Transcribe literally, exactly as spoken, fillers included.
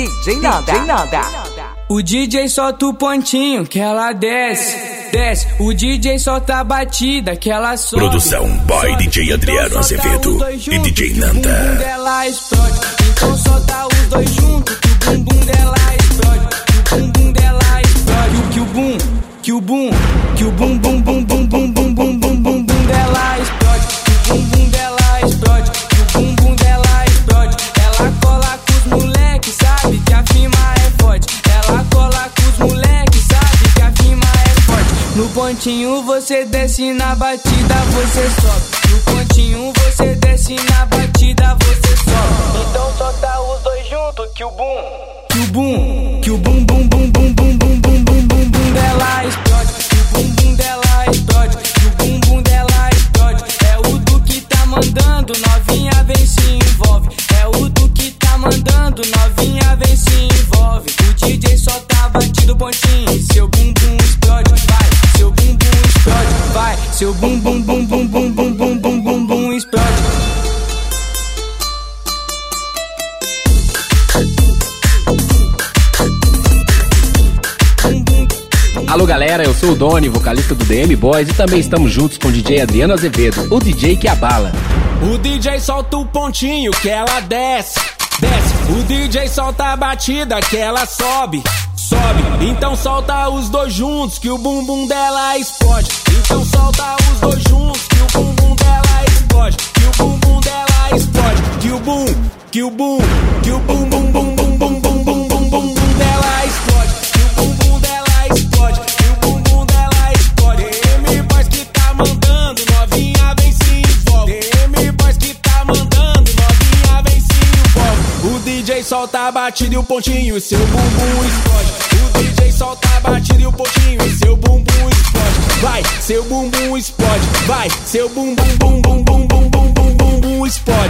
D J Nanda. D J Nanda. O D J solta o pontinho que ela desce, desce. O D J solta a batida que ela sobe. Produção by D J Adriano Azevedo e D J Nanda. Que o bumbum dela explode. Então solta os dois juntos que o bumbum dela explode. Que o bumbum dela explode. Que o bum, que o bum, que o bum bum bum bum bum bum bum bum bum bum dela explode. Que o bumbum dela explode. Que o bumbum dela explode. Ela cola com os moleque, sabe que a firma é forte. Ela cola com os moleque, sabe que a firma é forte. No pontinho você desce, na batida você sobe. No pontinho você desce, na batida você sobe. Então solta os dois juntos que o bum, que o bum, que o bum bum bum bum bum bum bum bum bum bum dela explode. Que o bumbum dela explode. Que o bumbum dela explode. É o do que tá mandando, novinha vem se envolve. É o do que tá mandando, novinha vem se envolve. O D J solta a batida pontinho, seu bumbum explode, vai. Seu bumbum explode, vai. Seu bum bum bum bum bum bum bum bum bum bum explode. Alô galera, eu sou o Doni, vocalista do D M Boys, e também estamos juntos com o D J Adriano Azevedo, o D J que abala. O D J solta o pontinho que ela desce, desce. O D J solta a batida que ela sobe, sobe. Então solta os dois juntos que o bumbum dela explode. Então solta os dois juntos que o bumbum dela explode. Que o bumbum dela explode. Que o bum, que o bum, que o bum bum bum bum bum bum bum bum bum bum dela explode. Que o bumbum dela explode. Que o bumbum dela explode. D M Boys que tá mandando, novinha vem se envolve. D M Boys que tá mandando, novinha vem se envolve. O D J solta a batida e o pontinho, seu bumbum explode. O D J solta a batida e o pontinho, seu bumbum explode. Vai, seu bumbum explode. Vai, seu bumbum bum bum bum bum bum bum bum bum explode.